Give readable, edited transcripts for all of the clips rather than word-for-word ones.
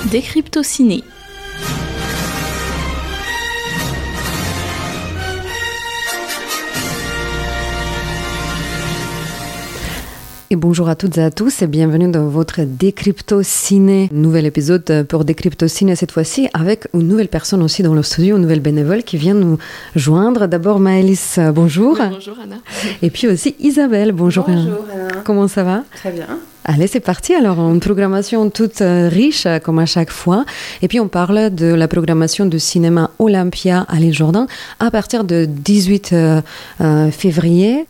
Décrypto Ciné. Et bonjour à toutes et à tous et bienvenue dans votre Décrypto Ciné. Nouvel épisode pour Décrypto Ciné cette fois-ci avec une nouvelle personne aussi dans le studio, une nouvelle bénévole qui vient nous joindre. D'abord Maëlys, bonjour. Oui, bonjour Anna. Et puis aussi Isabelle, bonjour. Bonjour Anna. Comment ça va? Très bien. Allez, c'est parti. Alors, une programmation toute riche, comme à chaque fois. Et puis, on parle de la programmation du cinéma Olympia à l'île Jourdain à partir de 18 février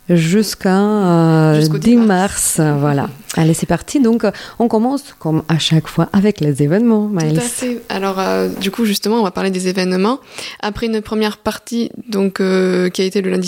jusqu'à 10 mars. Voilà. Allez, c'est parti. Donc, on commence, comme à chaque fois, avec les événements, Maëlys. Tout à fait. Alors, du coup, justement, on va parler des événements. Après une première partie, donc, qui a été le lundi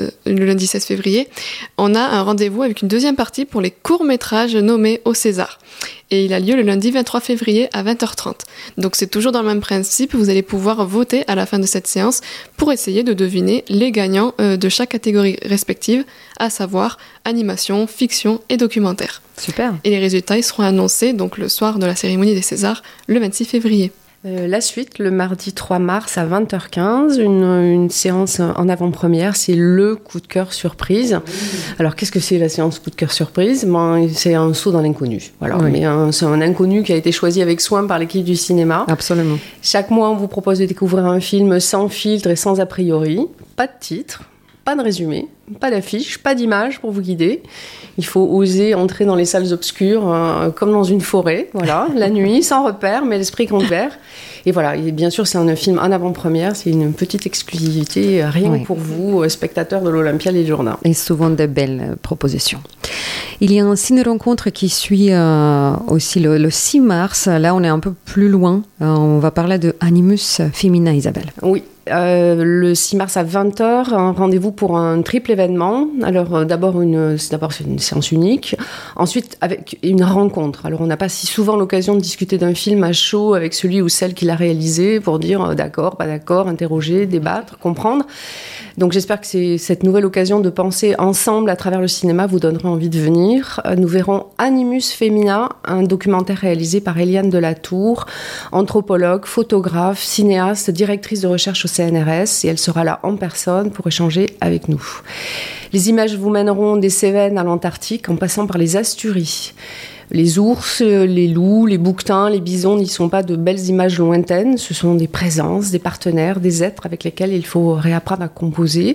16 février, on a un rendez-vous avec une deuxième partie pour les courts-métrages nommés au César. Et il a lieu le lundi 23 février à 20h30. Donc c'est toujours dans le même principe, vous allez pouvoir voter à la fin de cette séance pour essayer de deviner les gagnants de chaque catégorie respective, à savoir animation, fiction et documentaire. Super. Et les résultats ils seront annoncés donc le soir de la cérémonie des Césars, le 26 février. La suite, le mardi 3 mars à 20h15, une séance en avant-première, c'est le coup de cœur surprise. Alors, qu'est-ce que c'est la séance coup de cœur surprise ? C'est un saut dans l'inconnu. Voilà. Oui. Mais c'est un inconnu qui a été choisi avec soin par l'équipe du cinéma. Absolument. Chaque mois, on vous propose de découvrir un film sans filtre et sans a priori. Pas de titre, pas de résumé, pas d'affiche, pas d'image pour vous guider. Il faut oser entrer dans les salles obscures comme dans une forêt, voilà, la nuit, sans repère, mais l'esprit ouvert. Et voilà, et bien sûr, c'est un film en avant-première, c'est une petite exclusivité, rien que pour vous, spectateurs de l'Olympia l'île Jourdain. Et souvent de belles propositions. Il y a un ciné-rencontre qui suit aussi le 6 mars. Là, on est un peu plus loin. On va parler de Animus Femina, Isabelle. Oui. Le 6 mars à 20h, un rendez-vous pour un triple événement. Alors d'abord c'est une séance unique, ensuite avec une rencontre. Alors on n'a pas si souvent l'occasion de discuter d'un film à chaud avec celui ou celle qui l'a réalisé pour dire d'accord, pas d'accord, interroger, débattre, comprendre. Donc j'espère que cette nouvelle occasion de penser ensemble à travers le cinéma vous donnera envie de venir. Nous verrons Animus Femina, un documentaire réalisé par Eliane Delatour, anthropologue, photographe, cinéaste, directrice de recherche au CNRS, et elle sera là en personne pour échanger avec nous. Les images vous mèneront des Cévennes à l'Antarctique en passant par les Asturies. Les ours, les loups, les bouquetins, les bisons n'y sont pas de belles images lointaines, ce sont des présences, des partenaires, des êtres avec lesquels il faut réapprendre à composer.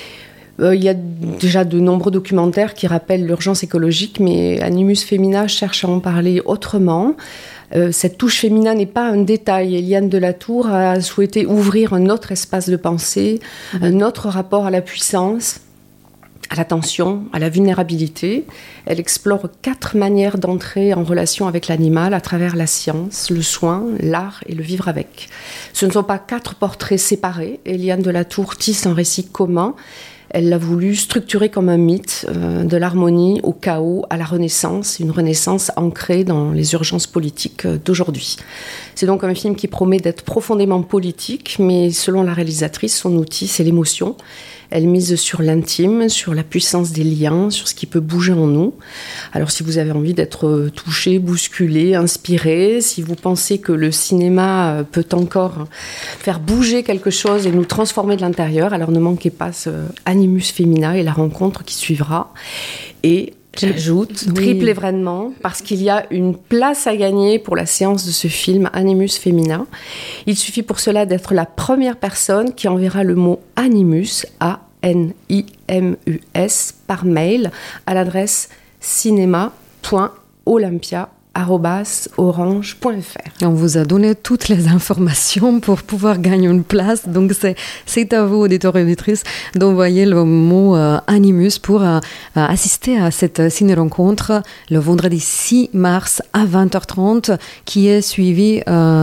Il y a déjà de nombreux documentaires qui rappellent l'urgence écologique, mais Animus Femina cherche à en parler autrement. Cette touche féminin n'est pas un détail. Eliane Delatour a souhaité ouvrir un autre espace de pensée, un autre rapport à la puissance, à l'attention, à la vulnérabilité. Elle explore 4 manières d'entrer en relation avec l'animal à travers la science, le soin, l'art et le vivre avec. Ce ne sont pas 4 portraits séparés. Eliane Delatour tisse un récit commun. Elle l'a voulu structurer comme un mythe, de l'harmonie au chaos, à la renaissance, une renaissance ancrée dans les urgences politiques d'aujourd'hui. C'est donc un film qui promet d'être profondément politique, mais selon la réalisatrice, son outil, c'est l'émotion. Elle mise sur l'intime, sur la puissance des liens, sur ce qui peut bouger en nous. Alors si vous avez envie d'être touché, bousculé, inspiré, si vous pensez que le cinéma peut encore faire bouger quelque chose et nous transformer de l'intérieur, alors ne manquez pas ce Animus Femina et la rencontre qui suivra. Et j'ajoute, triple événement, parce qu'il y a une place à gagner pour la séance de ce film Animus Femina. Il suffit pour cela d'être la première personne qui enverra le mot Animus, A-N-I-M-U-S, par mail à l'adresse cinéma.olympia@orange.fr. On vous a donné toutes les informations pour pouvoir gagner une place. Donc, c'est à vous, auditeurs et auditrices, d'envoyer le mot Animus pour assister à cette ciné-rencontre le vendredi 6 mars à 20h30 qui est suivi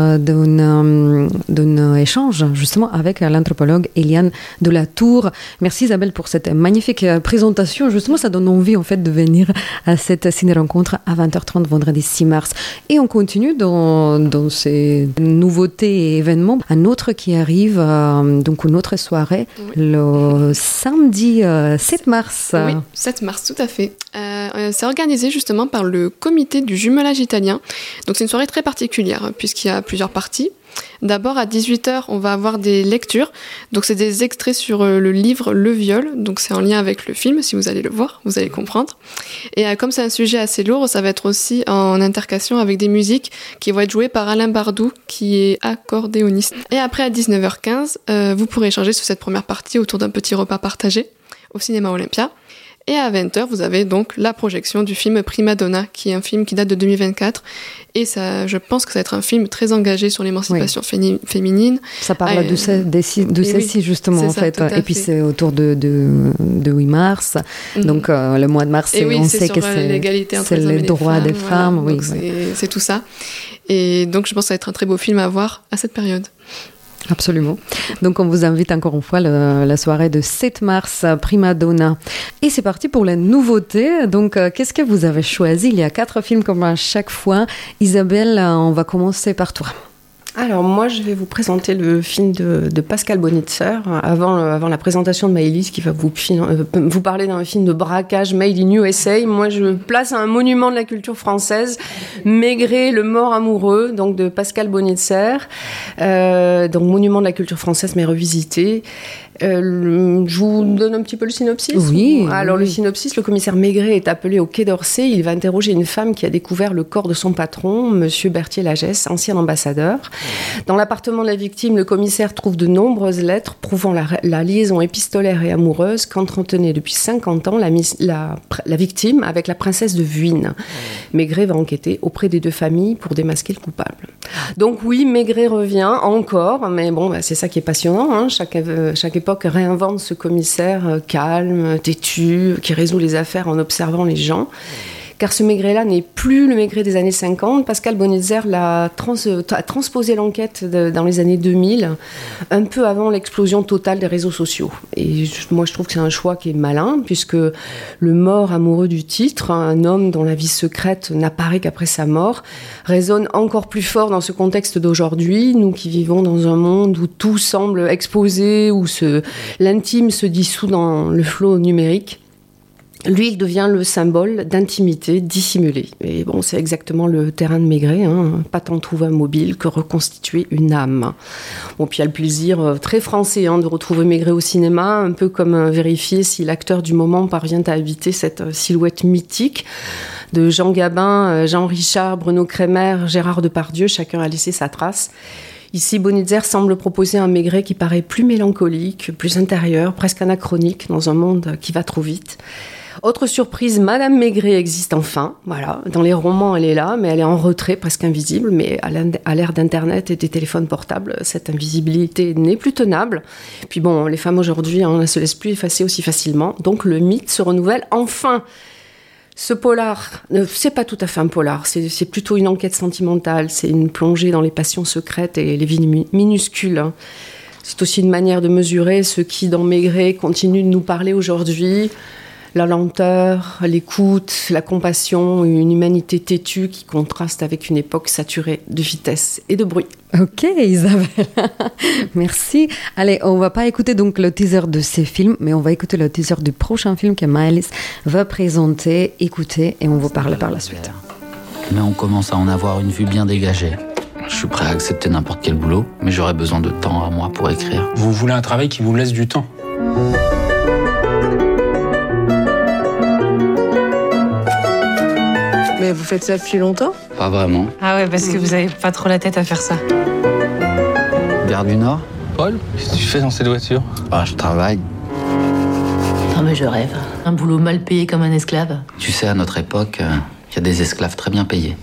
d'un échange justement avec l'anthropologue Eliane Delatour. Merci Isabelle pour cette magnifique présentation. Justement, ça donne envie en fait de venir à cette ciné-rencontre à 20h30 vendredi 6 6 mars. Et on continue dans ces nouveautés et événements. Un autre qui arrive, donc une autre soirée, le samedi 7 mars. Oui, 7 mars, tout à fait. C'est organisé justement par le comité du jumelage italien. Donc c'est une soirée très particulière puisqu'il y a plusieurs parties. D'abord à 18h, on va avoir des lectures. Donc c'est des extraits sur le livre Le Viol. Donc c'est en lien avec le film, si vous allez le voir, vous allez comprendre. Et comme c'est un sujet assez lourd, ça va être aussi en intercation avec des musiques qui vont être jouées par Alain Bardou, qui est accordéoniste. Et après à 19h15, vous pourrez échanger sur cette première partie autour d'un petit repas partagé au cinéma Olympia. Et à 20h, vous avez donc la projection du film Prima Donna, qui est un film qui date de 2024. Et ça, je pense que ça va être un film très engagé sur l'émancipation féminine. Ça parle de celle-ci, justement, en fait. Et puis c'est autour de 8 mars. Donc le mois de mars, on sait que c'est les droits des femmes. Voilà. C'est tout ça. Et donc je pense que ça va être un très beau film à voir à cette période. Absolument. Donc on vous invite encore une fois la soirée de 7 mars, Prima Donna. Et c'est parti pour la nouveauté. Donc qu'est-ce que vous avez choisi? Il y a 4 films comme à chaque fois. Isabelle, on va commencer par toi. Alors moi, je vais vous présenter le film de Pascal Bonitzer avant la présentation de Maëlys qui va vous parler d'un film de braquage made in USA. Moi, je place un monument de la culture française, Maigret, le mort amoureux, donc de Pascal Bonitzer. Donc monument de la culture française mais revisité. Je vous donne un petit peu le synopsis. Oui. Alors le synopsis, le commissaire Maigret est appelé au Quai d'Orsay. Il va interroger une femme qui a découvert le corps de son patron, Monsieur Berthier-Lagesse, ancien ambassadeur. Dans l'appartement de la victime, le commissaire trouve de nombreuses lettres prouvant la liaison épistolaire et amoureuse qu'entretenait depuis 50 ans la victime avec la princesse de Vuine. Maigret va enquêter auprès des 2 familles pour démasquer le coupable. Donc oui, Maigret revient encore, mais bon, c'est ça qui est passionnant, hein. Chaque époque réinvente ce commissaire calme, têtu, qui résout les affaires en observant les gens. Car ce Maigret-là n'est plus le Maigret des années 50. Pascal Bonitzer a transposé l'enquête dans les années 2000, un peu avant l'explosion totale des réseaux sociaux. Et moi, je trouve que c'est un choix qui est malin, puisque le mort amoureux du titre, un homme dont la vie secrète n'apparaît qu'après sa mort, résonne encore plus fort dans ce contexte d'aujourd'hui, nous qui vivons dans un monde où tout semble exposé, où l'intime se dissout dans le flot numérique. Lui, il devient le symbole d'intimité dissimulée. Et bon, c'est exactement le terrain de Maigret, hein. Pas tant trouver un mobile que reconstituer une âme. Bon, puis il y a le plaisir très français de retrouver Maigret au cinéma, un peu comme vérifier si l'acteur du moment parvient à habiter cette silhouette mythique de Jean Gabin, Jean Richard, Bruno Kremer, Gérard Depardieu, chacun a laissé sa trace. Ici, Bonitzer semble proposer un Maigret qui paraît plus mélancolique, plus intérieur, presque anachronique dans un monde qui va trop vite. Autre surprise, Madame Maigret existe enfin. Voilà, dans les romans, elle est là, mais elle est en retrait, presque invisible. Mais à l'ère d'Internet et des téléphones portables, cette invisibilité n'est plus tenable. Puis bon, les femmes aujourd'hui, ne se laissent plus effacer aussi facilement. Donc le mythe se renouvelle enfin. Ce polar, c'est pas tout à fait un polar, c'est plutôt une enquête sentimentale, c'est une plongée dans les passions secrètes et les vies minuscules. C'est aussi une manière de mesurer ce qui, dans Maigret, continue de nous parler aujourd'hui. La lenteur, l'écoute, la compassion, une humanité têtue qui contraste avec une époque saturée de vitesse et de bruit. Ok, Isabelle, merci. Allez, on va pas écouter donc le teaser de ces films, mais on va écouter le teaser du prochain film que Maëlys va présenter. Écoutez, et on vous parle par la suite. Mais on commence à en avoir une vue bien dégagée. Je suis prêt à accepter n'importe quel boulot, mais j'aurai besoin de temps à moi pour écrire. Vous voulez un travail qui vous laisse du temps ? Mais vous faites ça depuis longtemps ? Pas vraiment. Ah ouais, parce que vous avez pas trop la tête à faire ça. Gare du Nord ? Paul, qu'est-ce que tu fais dans cette voiture ? Ah, je travaille. Non mais je rêve. Un boulot mal payé comme un esclave. Tu sais, à notre époque, il y a des esclaves très bien payés.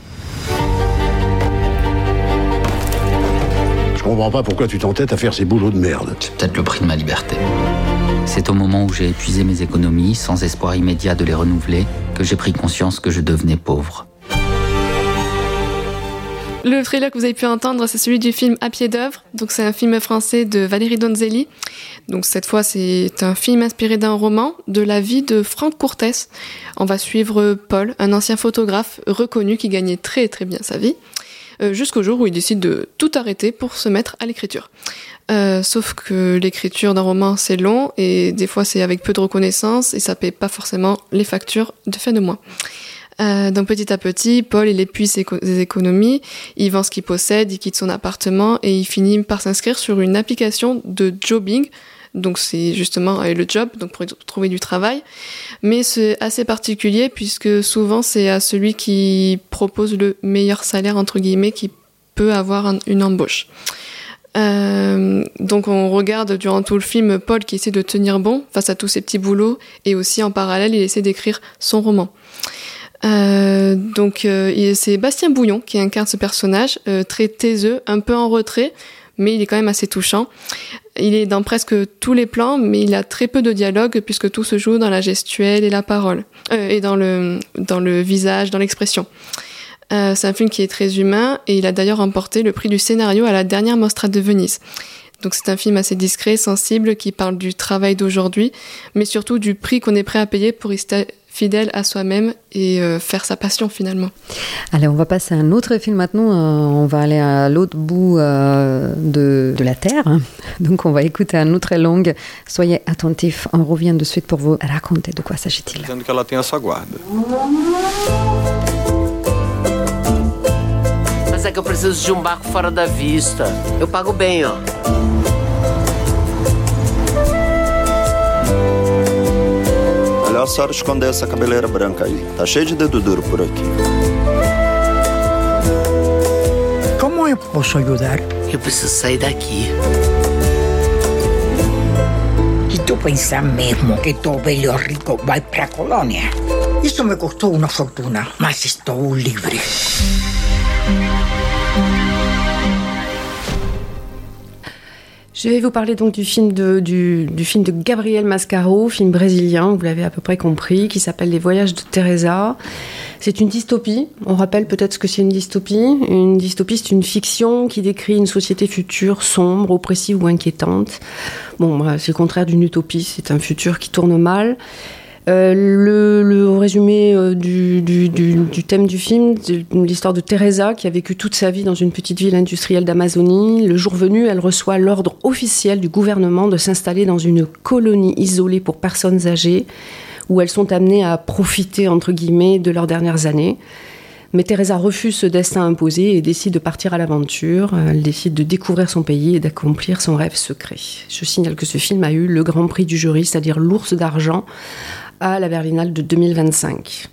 Je comprends pas pourquoi tu t'entêtes à faire ces boulots de merde. C'est peut-être le prix de ma liberté. C'est au moment où j'ai épuisé mes économies, sans espoir immédiat de les renouveler, que j'ai pris conscience que je devenais pauvre. Le trailer que vous avez pu entendre, c'est celui du film À pied d'œuvre. Donc c'est un film français de Valérie Donzelli. Donc cette fois, c'est un film inspiré d'un roman de la vie de Franck Courtès. On va suivre Paul, un ancien photographe reconnu qui gagnait très très bien sa vie, jusqu'au jour où il décide de tout arrêter pour se mettre à l'écriture. Sauf que l'écriture d'un roman, c'est long et des fois c'est avec peu de reconnaissance et ça paye pas forcément les factures de fin de mois. Donc petit à petit, Paul, il épuise ses économies, il vend ce qu'il possède, il quitte son appartement et il finit par s'inscrire sur une application de jobbing. Donc c'est justement le job, donc pour trouver du travail. Mais c'est assez particulier puisque souvent c'est à celui qui propose le meilleur salaire, entre guillemets, qui peut avoir une embauche. Donc on regarde durant tout le film Paul qui essaie de tenir bon face à tous ses petits boulots et aussi en parallèle il essaie d'écrire son roman. C'est Bastien Bouillon qui incarne ce personnage, très taiseux, un peu en retrait, mais il est quand même assez touchant. Il est dans presque tous les plans, mais il a très peu de dialogue puisque tout se joue dans la gestuelle et la parole, et dans le visage, dans l'expression. C'est un film qui est très humain et il a d'ailleurs remporté le prix du scénario à la dernière Mostra de Venise. Donc c'est un film assez discret, sensible, qui parle du travail d'aujourd'hui, mais surtout du prix qu'on est prêt à payer pour rester fidèle à soi-même et faire sa passion finalement. Allez, on va passer à un autre film maintenant. On va aller à l'autre bout de la Terre. Donc on va écouter une autre langue. Soyez attentifs. On revient de suite pour vous raconter de quoi s'agit-il. Dizendo que ela tem a sua guarda. Mas é que eu preciso de barco fora da vista. Eu pago bem, ó. Melhor a senhora esconder essa cabeleira branca aí. Tá cheio de dedo duro por aqui. Como eu posso ajudar? Eu preciso sair daqui. E tu pensas mesmo que todo velho rico vai pra colônia? Isso me custou uma fortuna, mas estou livre. Je vais vous parler donc du film de Gabriel Mascaro, film brésilien, vous l'avez à peu près compris, qui s'appelle Les Voyages de Teresa. C'est une dystopie. On rappelle peut-être ce que c'est une dystopie. Une dystopie, c'est une fiction qui décrit une société future sombre, oppressive ou inquiétante. Bon, c'est le contraire d'une utopie, c'est un futur qui tourne mal. Le résumé du thème du film, l'histoire de Teresa qui a vécu toute sa vie dans une petite ville industrielle d'Amazonie. Le jour venu, elle reçoit l'ordre officiel du gouvernement de s'installer dans une colonie isolée pour personnes âgées où elles sont amenées à profiter, entre guillemets, de leurs dernières années. Mais Teresa refuse ce destin imposé et décide de partir à l'aventure. Elle décide de découvrir son pays et d'accomplir son rêve secret. Je signale que ce film a eu le grand prix du jury, c'est-à-dire l'Ours d'argent, à la Berlinale de 2025.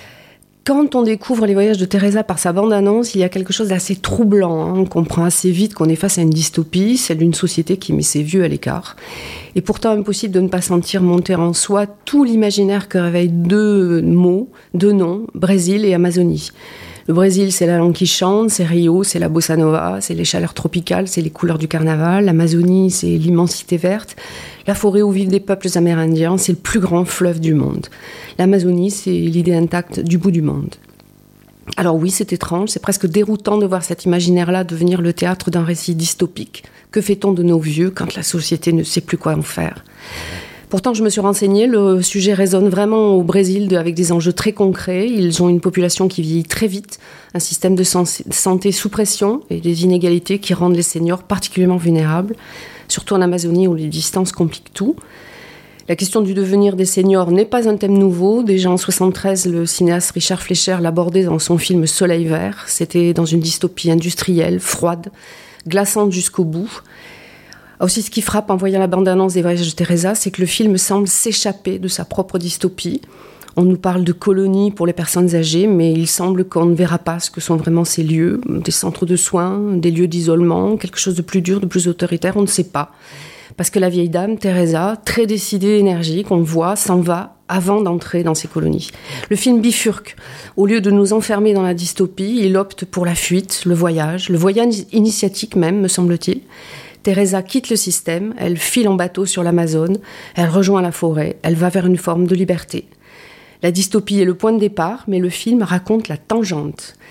Quand on découvre Les Voyages de Teresa par sa bande-annonce, il y a quelque chose d'assez troublant. On comprend assez vite qu'on est face à une dystopie, celle d'une société qui met ses vieux à l'écart. Et pourtant impossible de ne pas sentir monter en soi tout l'imaginaire que réveillent deux mots, deux noms, Brésil et Amazonie. Le Brésil, c'est la langue qui chante, c'est Rio, c'est la bossa nova, c'est les chaleurs tropicales, c'est les couleurs du carnaval. L'Amazonie, c'est l'immensité verte. La forêt où vivent des peuples amérindiens, c'est le plus grand fleuve du monde. L'Amazonie, c'est l'idée intacte du bout du monde. Alors oui, c'est étrange, c'est presque déroutant de voir cet imaginaire-là devenir le théâtre d'un récit dystopique. Que fait-on de nos vieux quand la société ne sait plus quoi en faire ? Pourtant, je me suis renseignée, le sujet résonne vraiment au Brésil avec des enjeux très concrets. Ils ont une population qui vieillit très vite, un système de santé sous pression et des inégalités qui rendent les seniors particulièrement vulnérables, surtout en Amazonie où les distances compliquent tout. La question du devenir des seniors n'est pas un thème nouveau. Déjà en 1973, le cinéaste Richard Fleischer l'abordait dans son film Soleil vert. C'était dans une dystopie industrielle, froide, glaçante jusqu'au bout. Aussi, ce qui frappe en voyant la bande-annonce des Voyages de Teresa, c'est que le film semble s'échapper de sa propre dystopie. On nous parle de colonies pour les personnes âgées, mais il semble qu'on ne verra pas ce que sont vraiment ces lieux, des centres de soins, des lieux d'isolement, quelque chose de plus dur, de plus autoritaire, on ne sait pas. Parce que la vieille dame, Teresa, très décidée et énergique, on le voit, s'en va avant d'entrer dans ces colonies. Le film bifurque. Au lieu de nous enfermer dans la dystopie, il opte pour la fuite, le voyage initiatique même, me semble-t-il. Teresa quitte le système, elle file en bateau sur l'Amazone, elle rejoint la forêt, elle va vers une forme de liberté. La dystopie est le point de départ, mais le film raconte la tangente.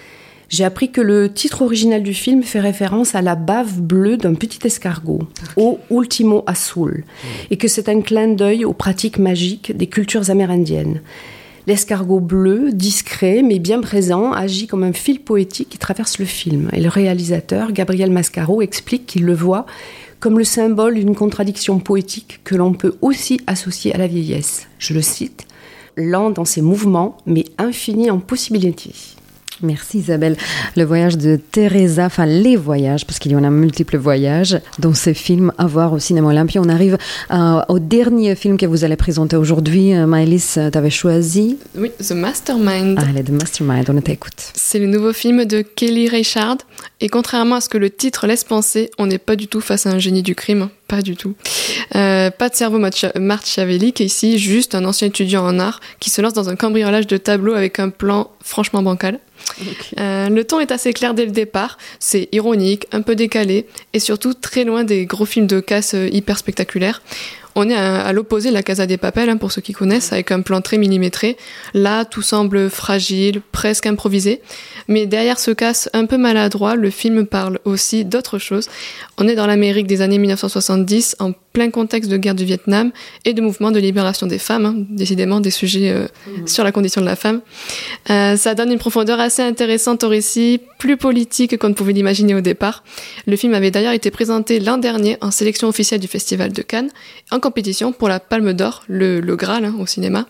J'ai appris que le titre original du film fait référence à la bave bleue d'un petit escargot, au Ultimo Azul, et que c'est un clin d'œil aux pratiques magiques des cultures amérindiennes. L'escargot bleu, discret mais bien présent, agit comme un fil poétique qui traverse le film. Et le réalisateur, Gabriel Mascaro, explique qu'il le voit comme le symbole d'une contradiction poétique que l'on peut aussi associer à la vieillesse. Je le cite, « lent dans ses mouvements, mais infini en possibilités ». Merci Isabelle. Le voyage de Teresa, enfin les voyages, parce qu'il y en a multiples voyages dans ces films à voir au cinéma Olympia. On arrive au dernier film que vous allez présenter aujourd'hui. Maëlys, tu avais choisi... Oui, The Mastermind. Allez, The Mastermind, on t'écoute. C'est le nouveau film de Kelly Reichardt. Et contrairement à ce que le titre laisse penser, on n'est pas du tout face à un génie du crime. Pas du tout. Pas de cerveau machiavélique, ici, juste un ancien étudiant en art qui se lance dans un cambriolage de tableaux avec un plan franchement bancal. Okay. Le ton est assez clair dès le départ, c'est ironique, un peu décalé et surtout très loin des gros films de casse hyper spectaculaires. On est à l'opposé de La Casa des Papel, pour ceux qui connaissent, avec un plan très millimétré. Là, tout semble fragile, presque improvisé. Mais derrière ce casse un peu maladroit, le film parle aussi d'autre chose. On est dans l'Amérique des années 1970, en plein contexte de guerre du Vietnam et de mouvement de libération des femmes, décidément des sujets sur la condition de la femme. Ça donne une profondeur assez intéressante au récit, plus politique qu'on ne pouvait l'imaginer au départ. Le film avait d'ailleurs été présenté l'an dernier en sélection officielle du Festival de Cannes, en compétition pour la Palme d'Or, le Graal au cinéma.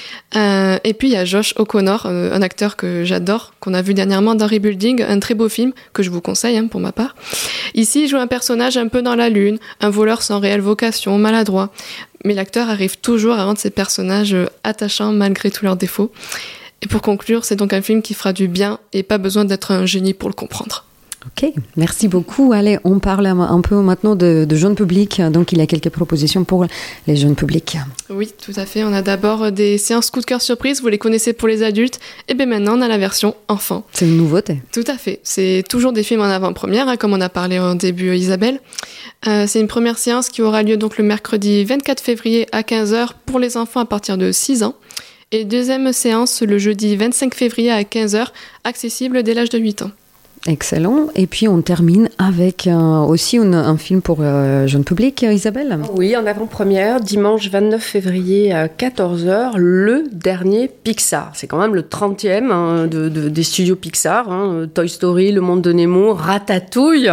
Et puis il y a Josh O'Connor, un acteur que j'adore, qu'on a vu dernièrement dans Rebuilding, un très beau film que je vous conseille pour ma part. Ici, il joue un personnage un peu dans la lune, un voleur sans réelle vocation, maladroit. Mais l'acteur arrive toujours à rendre ses personnages attachants malgré tous leurs défauts. Et pour conclure, c'est donc un film qui fera du bien et pas besoin d'être un génie pour le comprendre. Ok, merci beaucoup. Allez, on parle un peu maintenant de jeunes publics. Donc, il y a quelques propositions pour les jeunes publics. Oui, tout à fait. On a d'abord des séances coup de cœur surprise. Vous les connaissez pour les adultes. Et bien maintenant, on a la version enfant. C'est une nouveauté. Tout à fait. C'est toujours des films en avant-première, comme on a parlé en début, Isabelle. C'est une première séance qui aura lieu donc le mercredi 24 février à 15h pour les enfants à partir de 6 ans. Et deuxième séance le jeudi 25 février à 15h, accessible dès l'âge de 8 ans. Excellent. Et puis on termine avec aussi un film pour jeune public, Isabelle. Oui, en avant-première, dimanche 29 février à 14h, le dernier Pixar. C'est quand même le 30e des studios Pixar. Toy Story, Le Monde de Nemo, Ratatouille.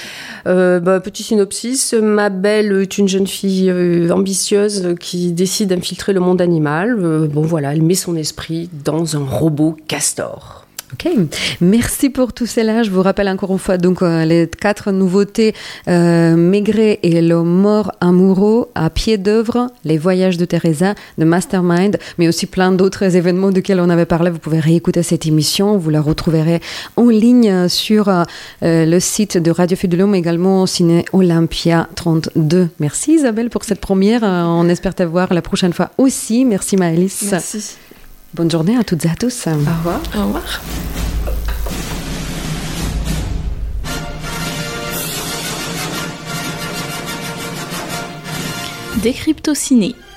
Petit synopsis, Mabel est une jeune fille ambitieuse qui décide d'infiltrer le monde animal. Elle met son esprit dans un robot castor. Ok, merci pour tout cela. Je vous rappelle encore une fois donc les 4 nouveautés Maigret et le mort amoureux à pied d'œuvre, les voyages de Teresa, The Mastermind, mais aussi plein d'autres événements desquels on avait parlé. Vous pouvez réécouter cette émission, vous la retrouverez en ligne sur le site de Radio Fidélum, mais également au Ciné Olympia 32. Merci Isabelle pour cette première. On espère te voir la prochaine fois aussi. Merci Maëlys. Merci. Bonne journée à toutes et à tous. Au revoir. Au revoir. Décrypto Ciné.